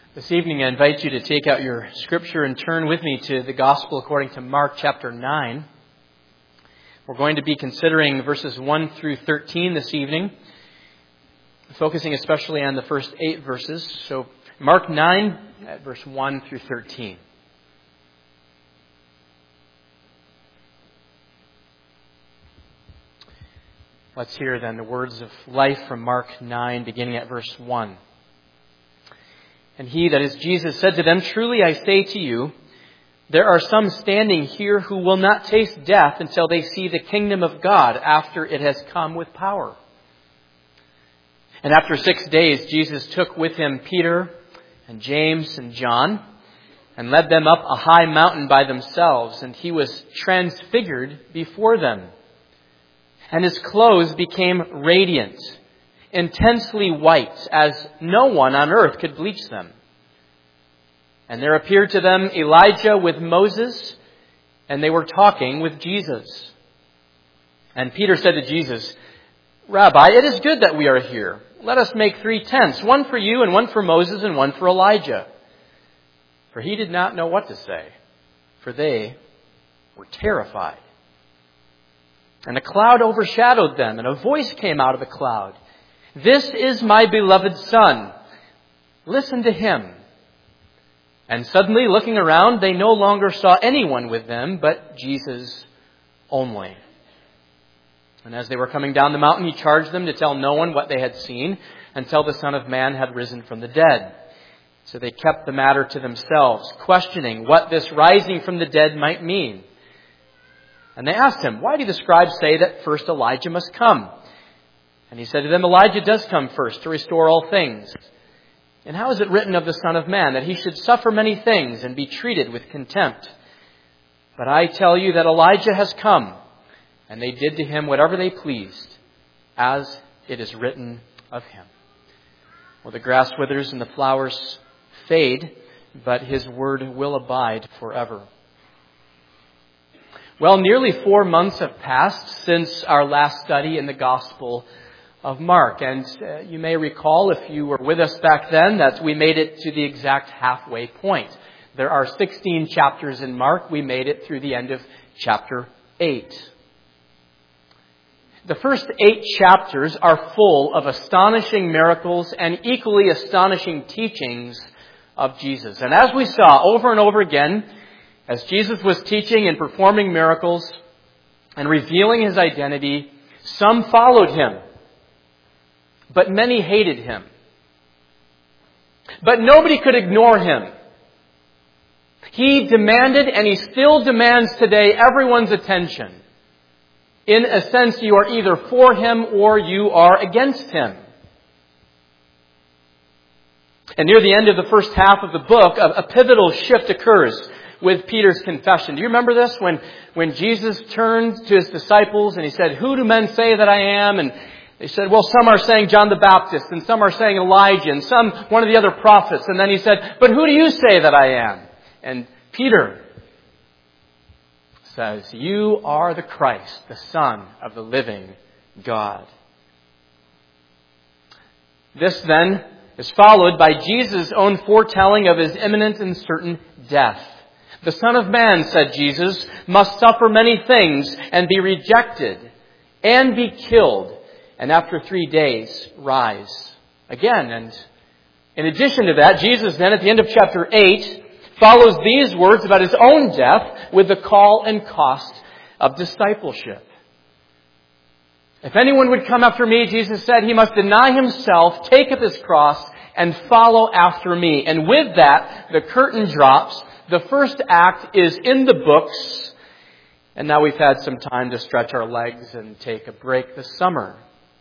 This evening, I invite you to take out your scripture and turn with me to the Gospel according to Mark chapter 9. We're going to be considering verses 1 through 13 this evening, focusing especially on the first 8 verses. So, Mark 9, at verse 1 through 13. Let's hear then the words of life from Mark 9, beginning at verse 1. And he, that is Jesus, said to them, "Truly I say to you, there are some standing here who will not taste death until they see the kingdom of God after it has come with power." And after 6 days, Jesus took with him Peter and James and John and led them up a high mountain by themselves, and he was transfigured before them. And his clothes became radiant, intensely white, as no one on earth could bleach them. And there appeared to them Elijah with Moses, and they were talking with Jesus. And Peter said to Jesus, "Rabbi, it is good that we are here. Let us make 3 tents, one for you and one for Moses and one for Elijah." For he did not know what to say, for they were terrified. And a cloud overshadowed them, and a voice came out of the cloud. "This is my beloved Son. Listen to him." And suddenly, looking around, they no longer saw anyone with them, but Jesus only. And as they were coming down the mountain, he charged them to tell no one what they had seen until the Son of Man had risen from the dead. So they kept the matter to themselves, questioning what this rising from the dead might mean. And they asked him, "Why do the scribes say that first Elijah must come?" And he said to them, "Elijah does come first to restore all things. And how is it written of the Son of Man that he should suffer many things and be treated with contempt? But I tell you that Elijah has come, and they did to him whatever they pleased, as it is written of him. Well, the grass withers and the flowers fade, but his word will abide forever." Well, nearly 4 months have passed since our last study in the Gospel of Mark. And you may recall, if you were with us back then, that we made it to the exact halfway point. There are 16 chapters in Mark. We made it through the end of chapter 8. The first 8 chapters are full of astonishing miracles and equally astonishing teachings of Jesus. And as we saw over and over again, as Jesus was teaching and performing miracles and revealing his identity, some followed him, but many hated him. But nobody could ignore him. He demanded, and he still demands today, everyone's attention. In a sense, you are either for him or you are against him. And near the end of the first half of the book, a pivotal shift occurs with Peter's confession. Do you remember this? When Jesus turned to his disciples and he said, "Who do men say that I am?" And they said, "Well, some are saying John the Baptist, and some are saying Elijah, and some one of the other prophets." And then he said, "But who do you say that I am?" And Peter says, "You are the Christ, the Son of the living God." This then is followed by Jesus' own foretelling of his imminent and certain death. "The Son of Man," said Jesus, "must suffer many things and be rejected and be killed, and after 3 days rise again." And in addition to that, Jesus then at the end of chapter 8 follows these words about his own death with the call and cost of discipleship. "If anyone would come after me," Jesus said, "he must deny himself, take up his cross, and follow after me." And with that, the curtain drops. The first act is in the books. And now we've had some time to stretch our legs and take a break this summer.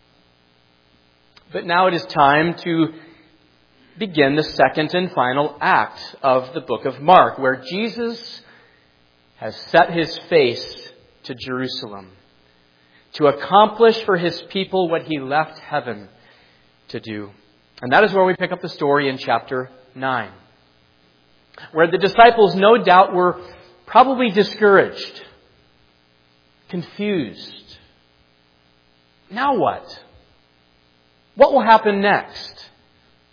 But now it is time to begin the second and final act of the book of Mark, where Jesus has set his face to Jerusalem to accomplish for his people what he left heaven to do. And that is where we pick up the story in chapter 9, where the disciples no doubt were probably discouraged, confused. Now what? What will happen next?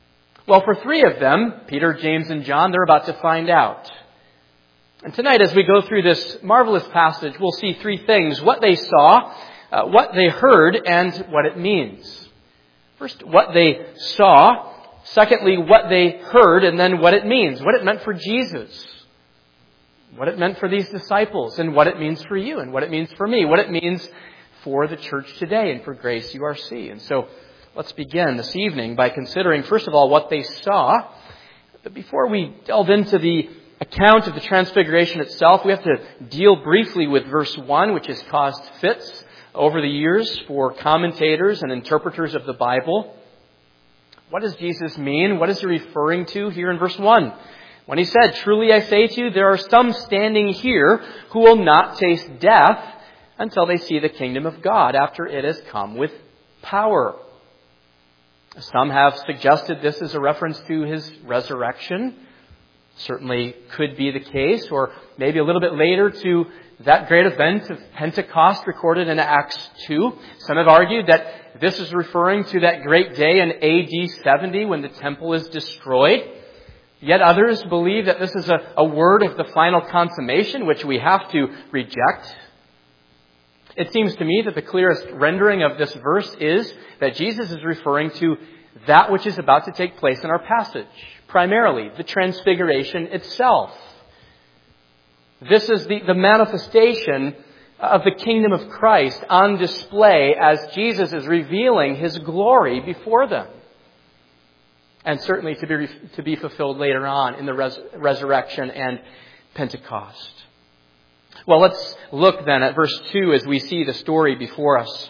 Well, for three of them, Peter, James, and John, they're about to find out. And tonight, as we go through this marvelous passage, we'll see three things: what they saw, what they heard, and what it means. First, what they saw. Secondly, what they heard, and then what it means. What it meant for Jesus. What it meant for these disciples, and what it means for you, and what it means for me. What it means for the church today and for Grace URC. And so, let's begin this evening by considering, first of all, what they saw. But before we delve into the account of the Transfiguration itself, we have to deal briefly with verse 1, which has caused fits over the years for commentators and interpreters of the Bible. What does Jesus mean? What is he referring to here in verse 1? When he said, "Truly I say to you, there are some standing here who will not taste death until they see the kingdom of God after it has come with power." Some have suggested this is a reference to his resurrection. Certainly could be the case, or maybe a little bit later to that great event of Pentecost recorded in Acts 2. Some have argued that this is referring to that great day in AD 70 when the temple is destroyed. Yet others believe that this is a word of the final consummation, which we have to reject. It seems to me that the clearest rendering of this verse is that Jesus is referring to that which is about to take place in our passage. Primarily, the Transfiguration itself. This is the manifestation of the kingdom of Christ on display as Jesus is revealing his glory before them. And certainly to be fulfilled later on in the resurrection and Pentecost. Well, let's look then at verse 2 as we see the story before us.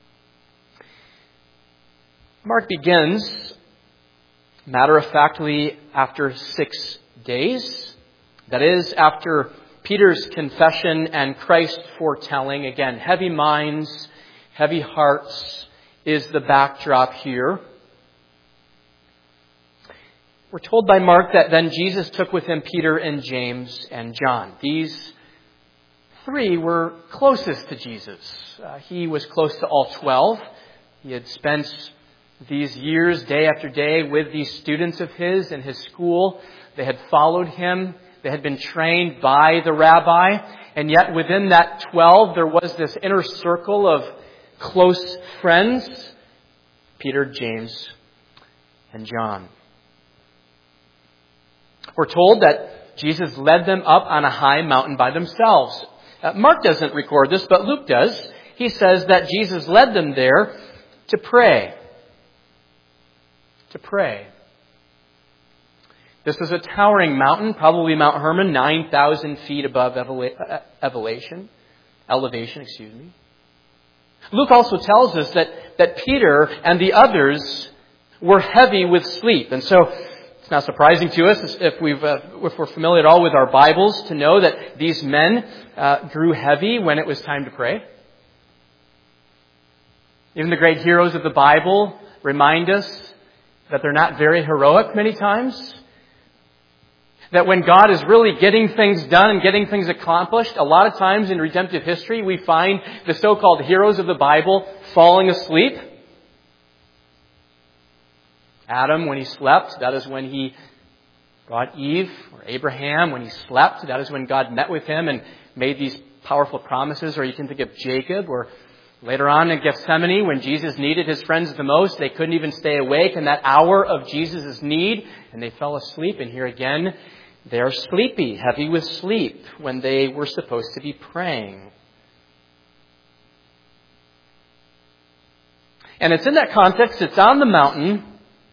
Mark begins, matter-of-factly, after 6 days. That is, after Peter's confession and Christ's foretelling. Again, heavy minds, heavy hearts is the backdrop here. We're told by Mark that then Jesus took with him Peter and James and John. These three were closest to Jesus. He was close to all 12. He had spent these years, day after day, with these students of his in his school. They had followed him. They had been trained by the rabbi. And yet within that 12, there was this inner circle of close friends: Peter, James, and John. We're told that Jesus led them up on a high mountain by themselves. Mark doesn't record this, but Luke does. He says that Jesus led them there to pray. To pray. This was a towering mountain, probably Mount Hermon, 9,000 feet above elevation. Luke also tells us that Peter and the others were heavy with sleep. And so it's not surprising to us, if we're familiar at all with our Bibles, to know that these men grew heavy when it was time to pray. Even the great heroes of the Bible remind us that they're not very heroic many times. That when God is really getting things done and getting things accomplished, a lot of times in redemptive history, we find the so-called heroes of the Bible falling asleep. Adam, when he slept, that is when he brought Eve. Or Abraham, when he slept, that is when God met with him and made these powerful promises. Or you can think of Jacob, or later on in Gethsemane, when Jesus needed his friends the most, they couldn't even stay awake in that hour of Jesus' need, and they fell asleep. And here again, they are sleepy, heavy with sleep, when they were supposed to be praying. And it's in that context, it's on the mountain,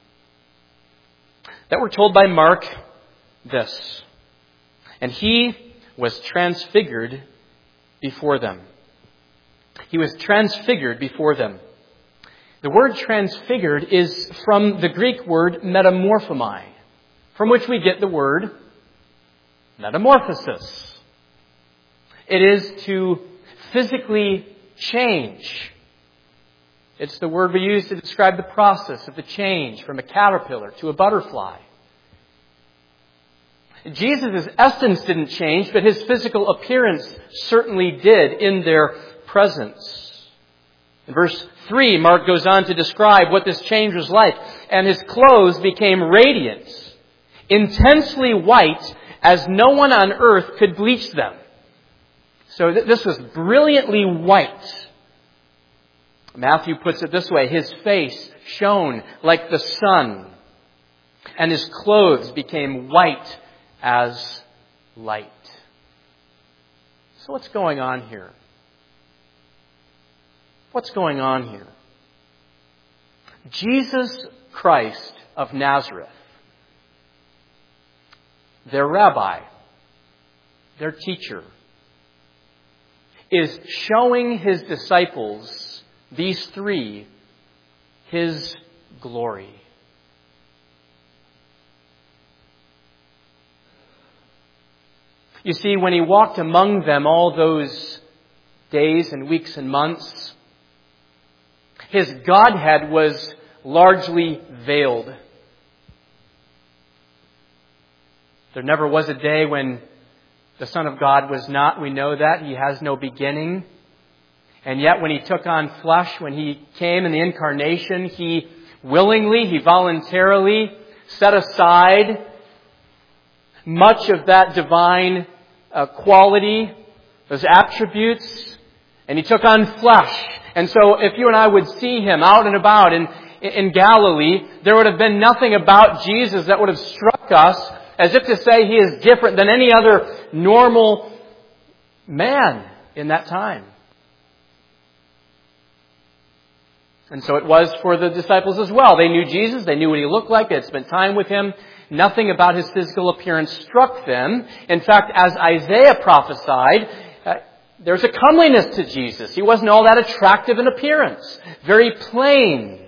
that we're told by Mark this: "And he was transfigured before them." He was transfigured before them. The word transfigured is from the Greek word metamorphomai, from which we get the word metamorphosis. It is to physically change. It's the word we use to describe the process of the change from a caterpillar to a butterfly. Jesus' essence didn't change, but his physical appearance certainly did in their presence. In verse 3, Mark goes on to describe what this change was like. and his clothes became radiant, intensely white, as no one on earth could bleach them. So this was brilliantly white. Matthew puts it this way: his face shone like the sun, and his clothes became white as light. So what's going on here? What's going on here? Jesus Christ of Nazareth, their rabbi, their teacher, is showing his disciples, these three, his glory. You see, when he walked among them all those days and weeks and months, his Godhead was largely veiled. There never was a day when the Son of God was not. We know that. He has no beginning. And yet when he took on flesh, when he came in the incarnation, he willingly, he voluntarily set aside much of that divine quality, those attributes, and he took on flesh. And so if you and I would see him out and about in Galilee, there would have been nothing about Jesus that would have struck us as if to say he is different than any other normal man in that time. And so it was for the disciples as well. They knew Jesus. They knew what he looked like. They had spent time with him. Nothing about his physical appearance struck them. In fact, as Isaiah prophesied, there's a comeliness to Jesus. He wasn't all that attractive in appearance. Very plain.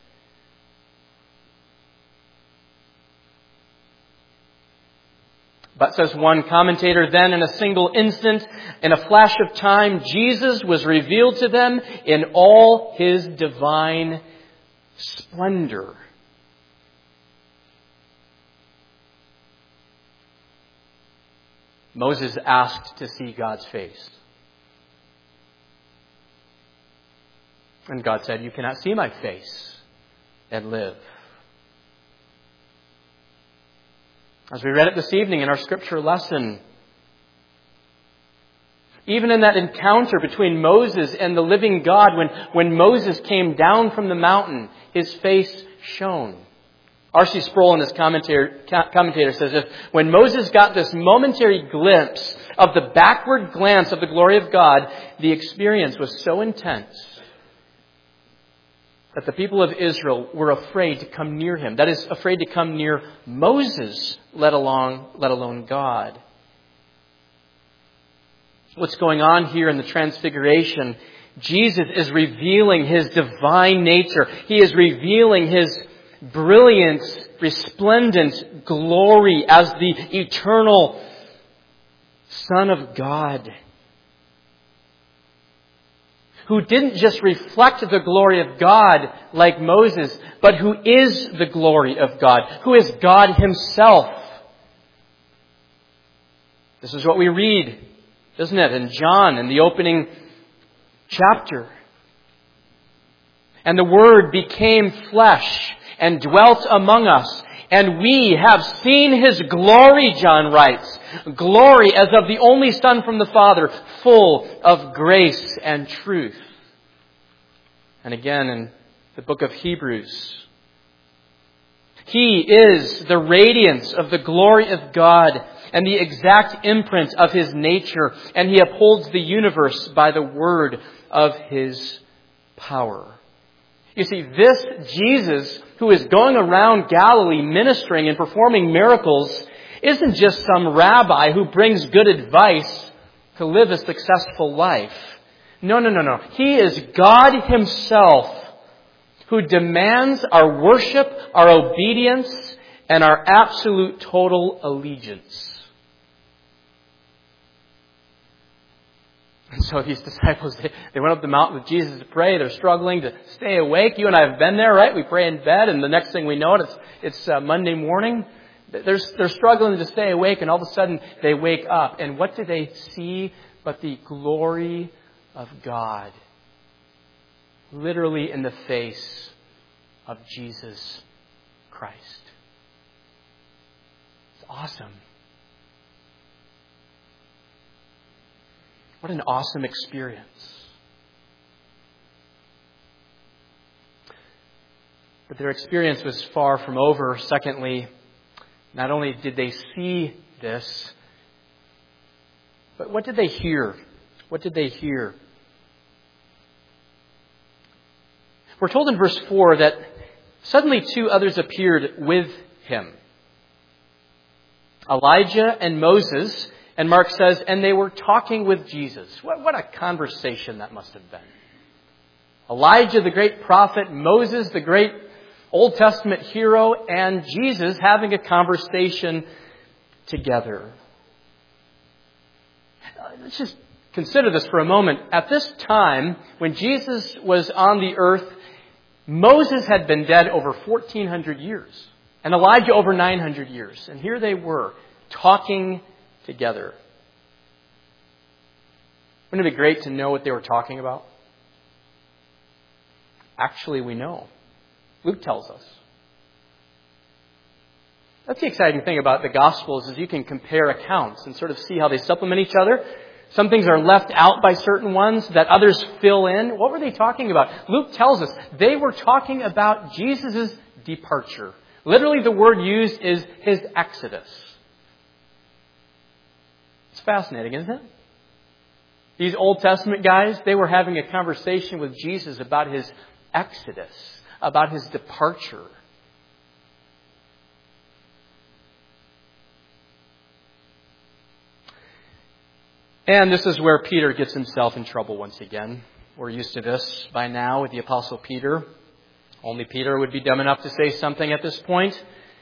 But, says one commentator, then in a single instant, in a flash of time, Jesus was revealed to them in all his divine splendor. Moses asked to see God's face. And God said, "You cannot see my face and live." As we read it this evening in our scripture lesson, even in that encounter between Moses and the living God, when Moses came down from the mountain, his face shone. R.C. Sproul in his commentator says, if when Moses got this momentary glimpse of the backward glance of the glory of God, the experience was so intense that the people of Israel were afraid to come near him. That is, afraid to come near Moses, let alone God. What's going on here in the Transfiguration? Jesus is revealing his divine nature. He is revealing his brilliant, resplendent glory as the eternal Son of God, who didn't just reflect the glory of God like Moses, but who is the glory of God, who is God himself. This is what we read, isn't it, in John, in the opening chapter. And the Word became flesh and dwelt among us. And we have seen his glory, John writes. Glory as of the only Son from the Father, full of grace and truth. And again in the book of Hebrews, he is the radiance of the glory of God and the exact imprint of his nature. And he upholds the universe by the word of his power. You see, this Jesus, who is going around Galilee ministering and performing miracles, isn't just some rabbi who brings good advice to live a successful life. No. He is God himself, who demands our worship, our obedience, and our absolute total allegiance. And so these disciples, they went up the mountain with Jesus to pray. They're struggling to stay awake. You and I have been there, right? We pray in bed, and the next thing we know, it's Monday morning. They're struggling to stay awake, and all of a sudden they wake up. And what do they see but the glory of God? Literally in the face of Jesus Christ. It's awesome. What an awesome experience. But their experience was far from over. Secondly, not only did they see this, but what did they hear? What did they hear? We're told in verse 4 that suddenly two others appeared with him. Elijah and Moses. And Mark says, and they were talking with Jesus. What a conversation that must have been. Elijah, the great prophet, Moses, the great Old Testament hero, and Jesus having a conversation together. Let's just consider this for a moment. At this time, when Jesus was on the earth, Moses had been dead over 1,400 years, and Elijah over 900 years. And here they were, talking together. Wouldn't it be great to know what they were talking about? Actually, we know. Luke tells us. That's the exciting thing about the Gospels, is you can compare accounts and sort of see how they supplement each other. Some things are left out by certain ones that others fill in. What were they talking about? Luke tells us they were talking about Jesus' departure. Literally, the word used is his exodus. It's fascinating, isn't it? These Old Testament guys, they were having a conversation with Jesus about his exodus, about his departure. And this is where Peter gets himself in trouble once again. We're used to this by now with the Apostle Peter. Only Peter would be dumb enough to say something at this point.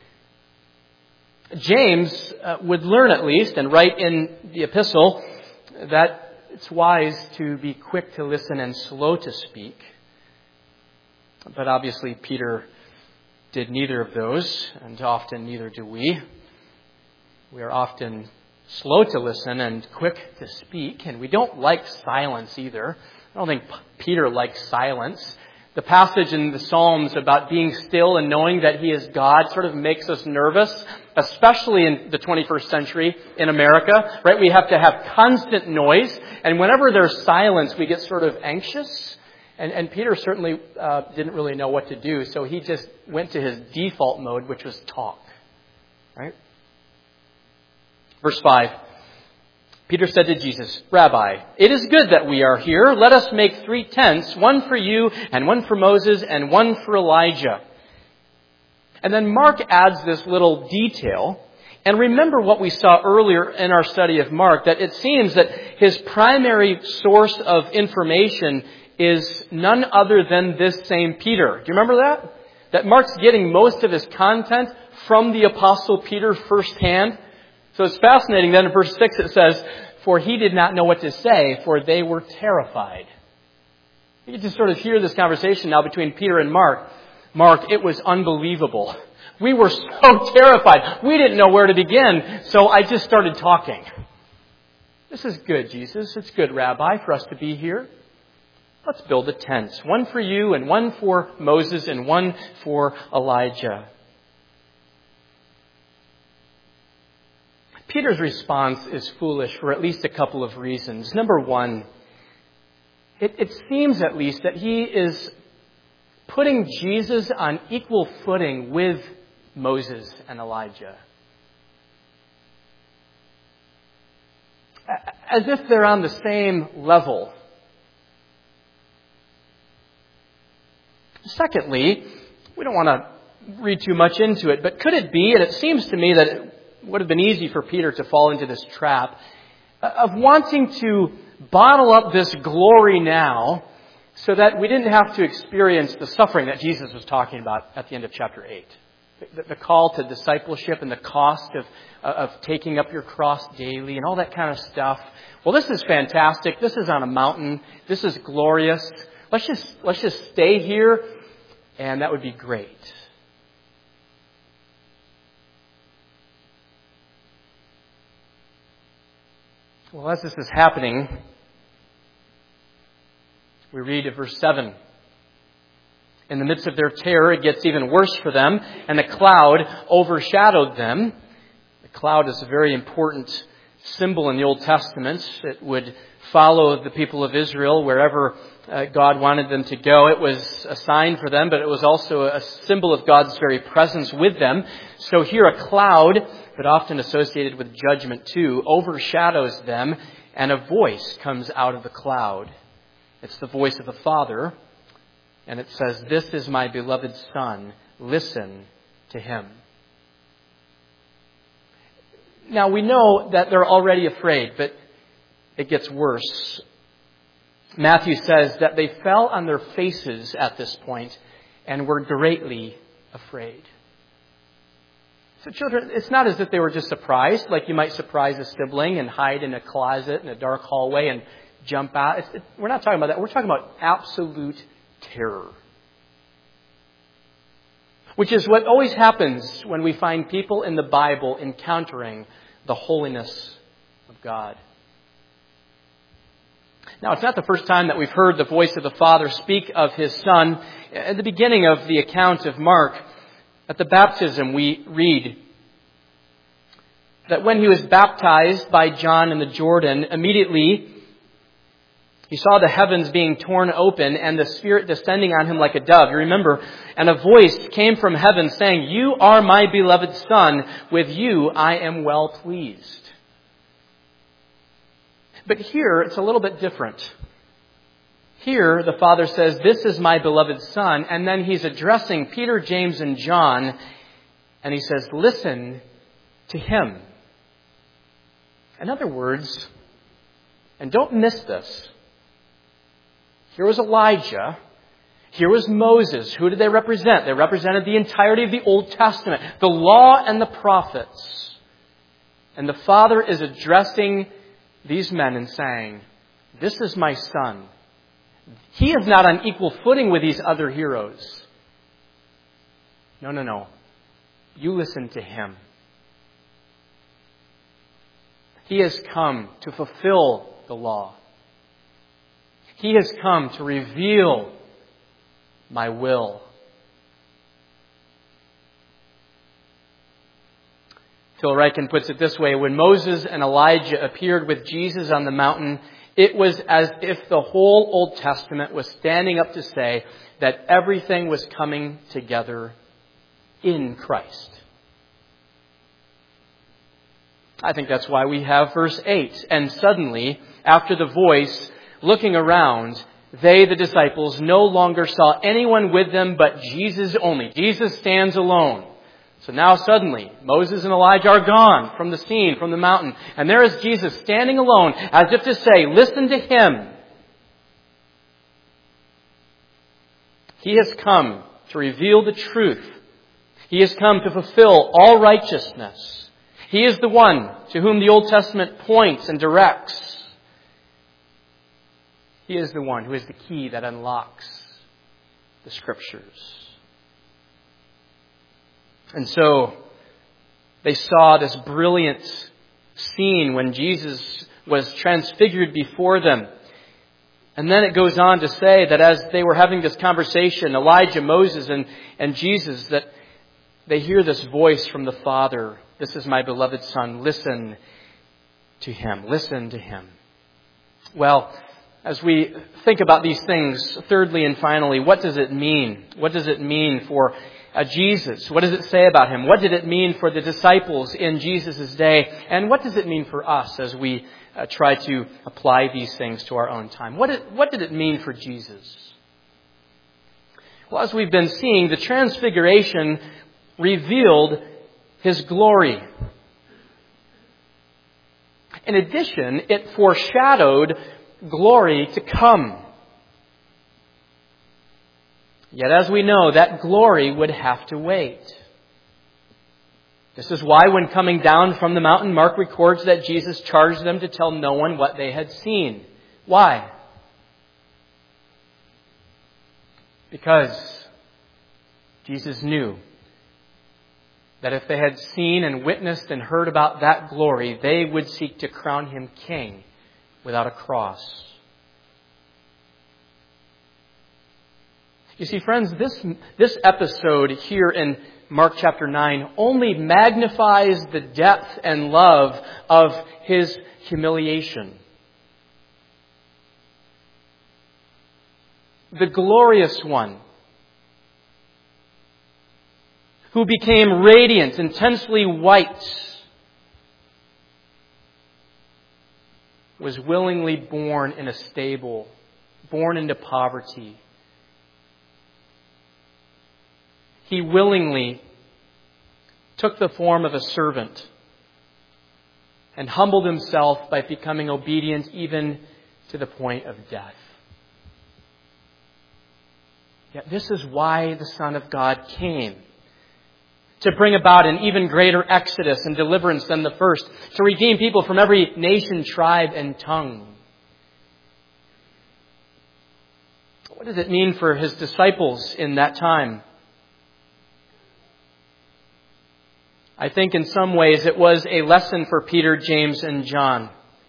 James would learn at least, and write in the epistle, that it's wise to be quick to listen and slow to speak. But obviously Peter did neither of those, and often neither do we. We are often slow to listen and quick to speak, and we don't like silence either. I don't think Peter likes silence. The passage in the Psalms about being still and knowing that He is God sort of makes us nervous, especially in the 21st century in America, right? We have to have constant noise, and whenever there's silence, we get sort of anxious. And Peter certainly didn't really know what to do, so he just went to his default mode, which was talk, right? Verse 5. Peter said to Jesus, "Rabbi, it is good that we are here. Let us make 3 tents, one for you and one for Moses and one for Elijah." And then Mark adds this little detail. And remember what we saw earlier in our study of Mark, that it seems that his primary source of information is none other than this same Peter. Do you remember that? That Mark's getting most of his content from the Apostle Peter firsthand. So it's fascinating. Then in verse 6 it says, "For he did not know what to say, for they were terrified." You can just sort of hear this conversation now between Peter and Mark. "Mark, it was unbelievable. We were so terrified. We didn't know where to begin, so I just started talking." This is good, Jesus. It's good, Rabbi, for us to be here. Let's build a tent. One for you and one for Moses and one for Elijah. Peter's response is foolish for at least a couple of reasons. Number one, it seems at least that he is putting Jesus on equal footing with Moses and Elijah. As if they're on the same level. Secondly, we don't want to read too much into it, but could it be, and it seems to me that it would have been easy for Peter to fall into this trap of wanting to bottle up this glory now so that we didn't have to experience the suffering that Jesus was talking about at the end of chapter 8. The call to discipleship and the cost of taking up your cross daily and all that kind of stuff. Well, this is fantastic. This is on a mountain. This is glorious. Let's just stay here, and that would be great. Well, as this is happening, we read at verse 7. In the midst of their terror, it gets even worse for them, and the cloud overshadowed them. The cloud is a very important symbol in the Old Testament. It would follow the people of Israel wherever God wanted them to go. It was a sign for them, but it was also a symbol of God's very presence with them. So here a cloud, but often associated with judgment too, overshadows them, and a voice comes out of the cloud. It's the voice of the Father, and it says, "This is my beloved Son. Listen to him." Now we know that they're already afraid, but it gets worse. Matthew says that they fell on their faces at this point and were greatly afraid. So children, it's not as if they were just surprised, like you might surprise a sibling and hide in a closet in a dark hallway and jump out. We're not talking about that. We're talking about absolute terror. Which is what always happens when we find people in the Bible encountering the holiness of God. Now, it's not the first time that we've heard the voice of the Father speak of His Son. At the beginning of the account of Mark, at the baptism, we read that when He was baptized by John in the Jordan, immediately He saw the heavens being torn open and the Spirit descending on Him like a dove. You remember, and a voice came from heaven saying, "You are my beloved Son. With you I am well pleased." But here, it's a little bit different. Here, the Father says, "This is my beloved Son." And then He's addressing Peter, James, and John. And He says, "Listen to Him." In other words, and don't miss this, here was Elijah. Here was Moses. Who did they represent? They represented the entirety of the Old Testament, the law and the prophets. And the Father is addressing these men and saying, "This is my Son." He is not on equal footing with these other heroes. No. You listen to Him. He has come to fulfill the law. He has come to reveal my will. Phil Ryken puts it this way: when Moses and Elijah appeared with Jesus on the mountain, it was as if the whole Old Testament was standing up to say that everything was coming together in Christ. I think that's why we have verse 8. "And suddenly, after the voice, looking around, they, the disciples, no longer saw anyone with them but Jesus only." Jesus stands alone. So now suddenly, Moses and Elijah are gone from the scene, from the mountain. And there is Jesus standing alone, as if to say, "Listen to Him." He has come to reveal the truth. He has come to fulfill all righteousness. He is the one to whom the Old Testament points and directs. He is the one who is the key that unlocks the Scriptures. And so they saw this brilliant scene when Jesus was transfigured before them. And then it goes on to say that as they were having this conversation, Elijah, Moses, and Jesus, that they hear this voice from the Father. "This is my beloved Son. Listen to Him." Listen to Him. Well, as we think about these things, thirdly and finally, what does it mean? What does it mean for Jesus? What does it say about Him? What did it mean for the disciples in Jesus' day? And what does it mean for us as we try to apply these things to our own time? What did it mean for Jesus? Well, as we've been seeing, the Transfiguration revealed His glory. In addition, it foreshadowed glory to come. Yet as we know, that glory would have to wait. This is why when coming down from the mountain, Mark records that Jesus charged them to tell no one what they had seen. Why? Because Jesus knew that if they had seen and witnessed and heard about that glory, they would seek to crown Him king without a cross. You see, friends, this episode here in Mark chapter 9 only magnifies the depth and love of His humiliation. The glorious one, who became radiant, intensely white, was willingly born in a stable, born into poverty. He willingly took the form of a servant and humbled Himself by becoming obedient even to the point of death. Yet this is why the Son of God came. To bring about an even greater exodus and deliverance than the first. To redeem people from every nation, tribe, and tongue. What did it mean for His disciples in that time? I think in some ways it was a lesson for Peter, James, and John.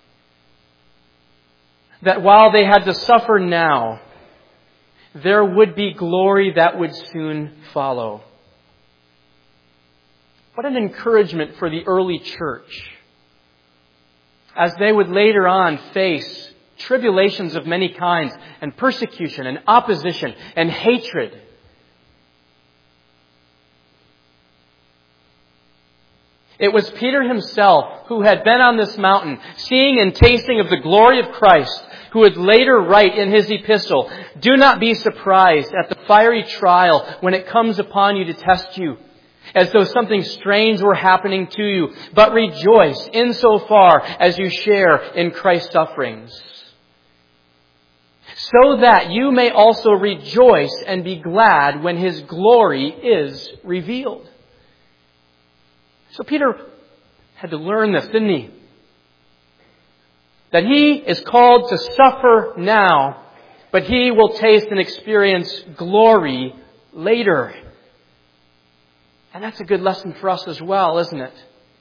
That while they had to suffer now, there would be glory that would soon follow. What an encouragement for the early church, as they would later on face tribulations of many kinds, and persecution, and opposition, and hatred. It was Peter himself who had been on this mountain, seeing and tasting of the glory of Christ, who would later write in his epistle, "Do not be surprised at the fiery trial when it comes upon you to test you, as though something strange were happening to you, but rejoice insofar as you share in Christ's sufferings, so that you may also rejoice and be glad when His glory is revealed." So Peter had to learn this, didn't he? That he is called to suffer now, but he will taste and experience glory later. And that's a good lesson for us as well, isn't it?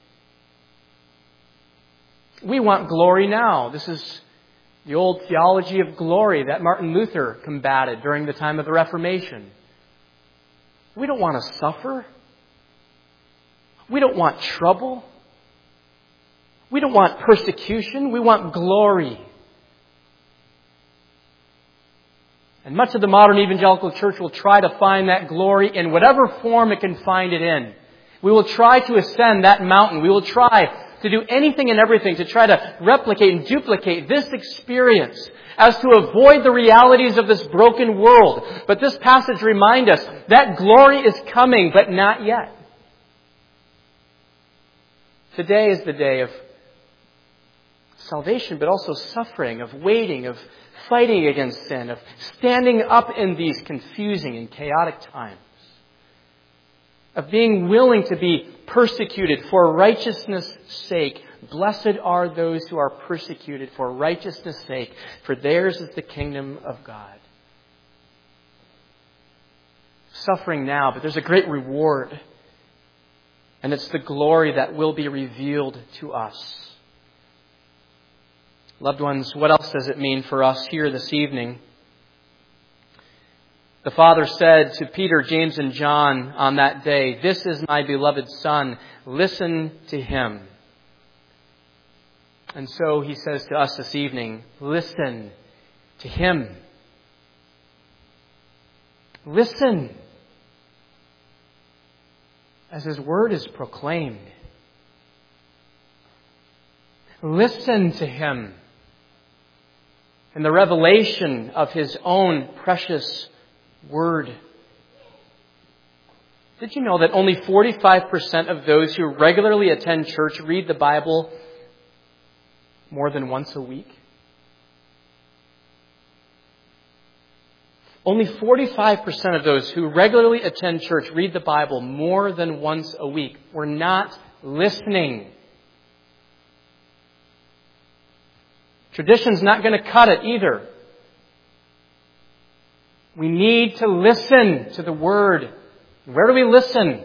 We want glory now. This is the old theology of glory that Martin Luther combated during the time of the Reformation. We don't want to suffer. We don't want trouble. We don't want persecution. We want glory. And much of the modern evangelical church will try to find that glory in whatever form it can find it in. We will try to ascend that mountain. We will try to do anything and everything to try to replicate and duplicate this experience as to avoid the realities of this broken world. But this passage reminds us that glory is coming, but not yet. Today is the day of salvation, but also suffering, of waiting, of fighting against sin, of standing up in these confusing and chaotic times, of being willing to be persecuted for righteousness' sake. Blessed are those who are persecuted for righteousness' sake, for theirs is the kingdom of God. Suffering now, but there's a great reward. And it's the glory that will be revealed to us. Loved ones, what else does it mean for us here this evening? The Father said to Peter, James, and John on that day, "This is my beloved Son. Listen to Him." And so He says to us this evening, listen to Him. Listen as His word is proclaimed. Listen to Him in the revelation of His own precious word. Did you know that only 45% of those who regularly attend church read the Bible more than once a week? Only 45% of those who regularly attend church read the Bible more than once a week. We're not listening. Tradition's not going to cut it either. We need to listen to the Word. Where do we listen?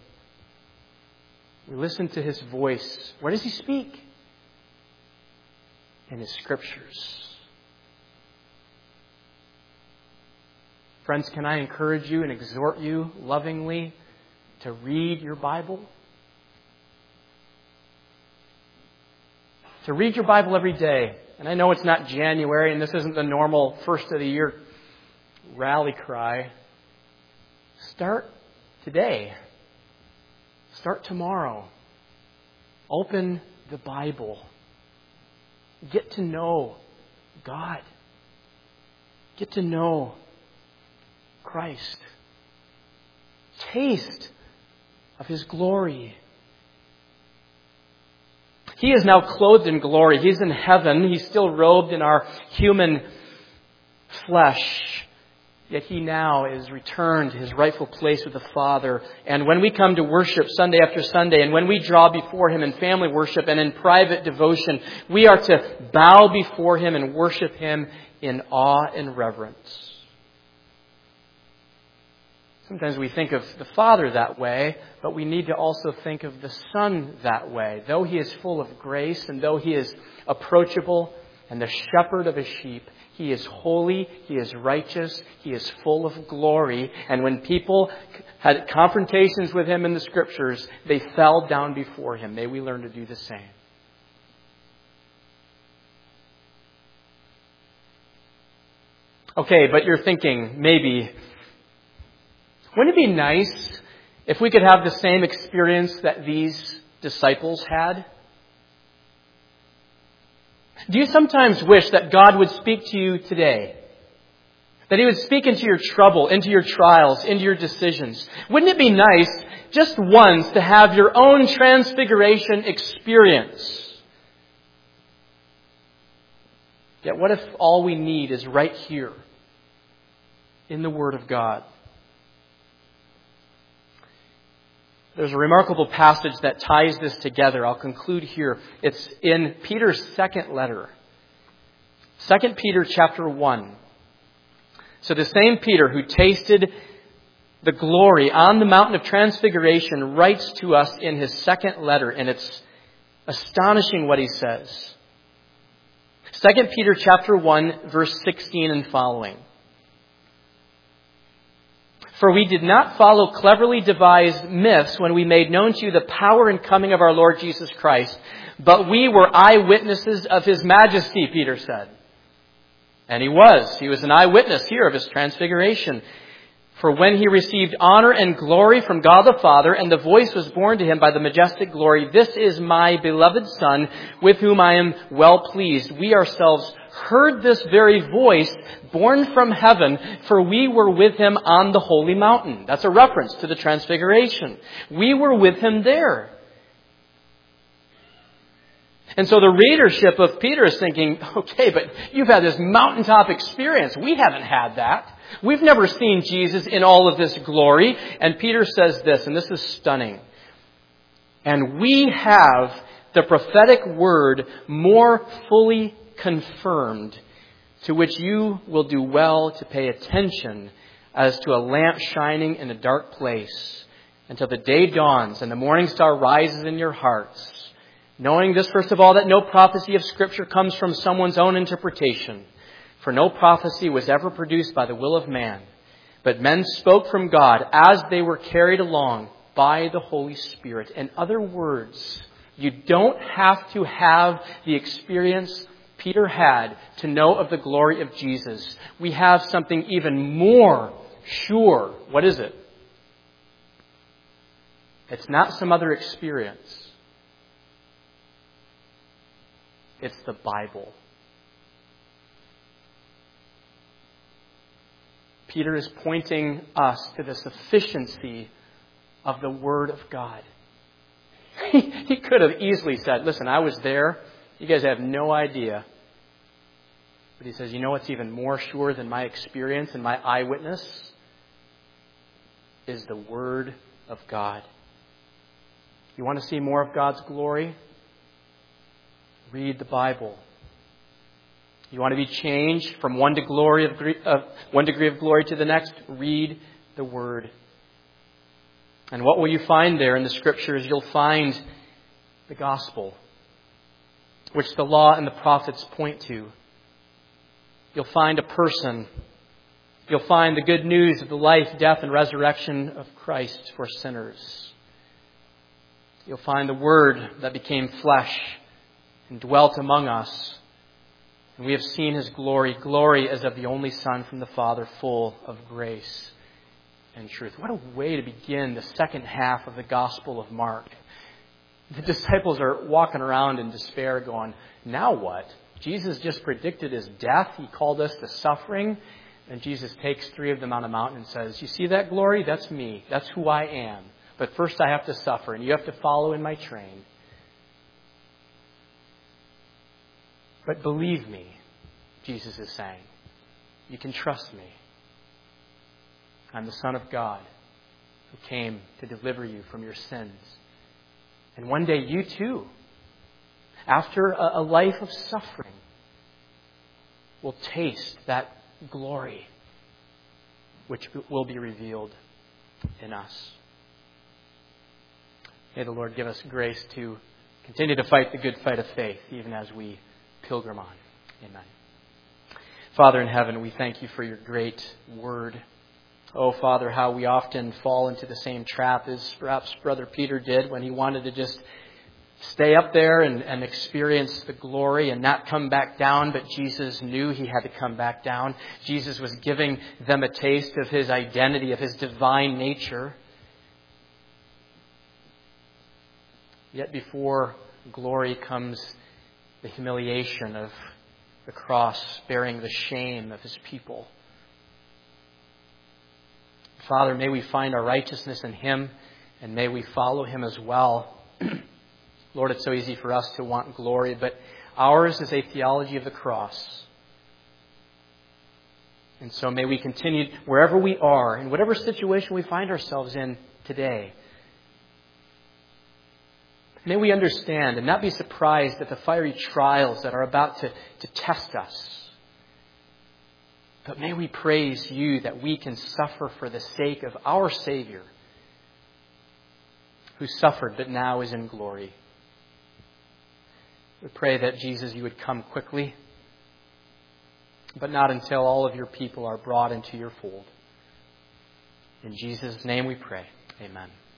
We listen to His voice. Where does He speak? In His Scriptures. Friends, can I encourage you and exhort you lovingly to read your Bible? To read your Bible every day. And I know it's not January and this isn't the normal first of the year rally cry. Start today. Start tomorrow. Open the Bible. Get to know God. Get to know Christ. Taste of His glory. He is now clothed in glory. He's in heaven. He's still robed in our human flesh. Yet He now is returned to His rightful place with the Father. And when we come to worship Sunday after Sunday, and when we draw before Him in family worship and in private devotion, we are to bow before Him and worship Him in awe and reverence. Sometimes we think of the Father that way, but we need to also think of the Son that way. Though He is full of grace and though He is approachable and the shepherd of His sheep, He is holy, He is righteous, He is full of glory. And when people had confrontations with Him in the Scriptures, they fell down before Him. May we learn to do the same. Okay, but you're thinking, maybe, wouldn't it be nice if we could have the same experience that these disciples had? Do you sometimes wish that God would speak to you today? That He would speak into your trouble, into your trials, into your decisions? Wouldn't it be nice just once to have your own transfiguration experience? Yet what if all we need is right here in the Word of God? There's a remarkable passage that ties this together. I'll conclude here. It's in Peter's second letter. 2 Peter chapter 1. So the same Peter who tasted the glory on the mountain of transfiguration writes to us in his second letter, and it's astonishing what he says. 2 Peter chapter 1, verse 16 and following. For we did not follow cleverly devised myths when we made known to you the power and coming of our Lord Jesus Christ, but we were eyewitnesses of His majesty, Peter said. And he was. He was an eyewitness here of His transfiguration. For when He received honor and glory from God the Father, and the voice was borne to Him by the majestic glory, "This is my beloved Son, with whom I am well pleased." We ourselves heard this very voice born from heaven, for we were with Him on the holy mountain. That's a reference to the transfiguration. We were with Him there. And so the readership of Peter is thinking, okay, but you've had this mountaintop experience. We haven't had that. We've never seen Jesus in all of this glory. And Peter says this, and this is stunning. And we have the prophetic word more fully confirmed, to which you will do well to pay attention as to a lamp shining in a dark place until the day dawns and the morning star rises in your hearts. Knowing this, first of all, that no prophecy of Scripture comes from someone's own interpretation. For no prophecy was ever produced by the will of man, but men spoke from God as they were carried along by the Holy Spirit. In other words, you don't have to have the experience Peter had to know of the glory of Jesus. We have something even more sure. What is it? It's not some other experience. It's the Bible. Peter is pointing us to the sufficiency of the Word of God. He could have easily said, listen, I was there. You guys have no idea. But he says, you know what's even more sure than my experience and my eyewitness? Is the Word of God. You want to see more of God's glory? Read the Bible. You want to be changed from one degree of glory to the next? Read the Word. And what will you find there in the Scriptures? You'll find the gospel, which the law and the prophets point to. You'll find a person You'll find the good news of the life, death, and resurrection of Christ for sinners. You'll find the Word that became flesh and dwelt among us. And we have seen His glory, glory as of the only Son from the Father, full of grace and truth. What a way to begin the second half of the Gospel of Mark. The disciples are walking around in despair going, now what? Jesus just predicted His death. He called us to suffering. And Jesus takes 3 of them on a mountain and says, you see that glory? That's me. That's who I am. But first I have to suffer, and you have to follow in my train. But believe me, Jesus is saying, you can trust me. I'm the Son of God who came to deliver you from your sins. And one day you too, after a life of suffering, will taste that glory which will be revealed in us. May the Lord give us grace to continue to fight the good fight of faith, even as we pilgrim on. Amen. Father in heaven, we thank you for your great word. Oh, Father, how we often fall into the same trap as perhaps Brother Peter did when he wanted to just stay up there and experience the glory and not come back down, but Jesus knew he had to come back down. Jesus was giving them a taste of his identity, of his divine nature. Yet before glory comes the humiliation of the cross, bearing the shame of his people. Father, may we find our righteousness in him, and may we follow him as well. Lord, it's so easy for us to want glory, but ours is a theology of the cross. And so may we continue wherever we are, in whatever situation we find ourselves in today. May we understand and not be surprised at the fiery trials that are about to test us. But may we praise you that we can suffer for the sake of our Savior, who suffered but now is in glory. We pray that, Jesus, you would come quickly, but not until all of your people are brought into your fold. In Jesus' name we pray. Amen.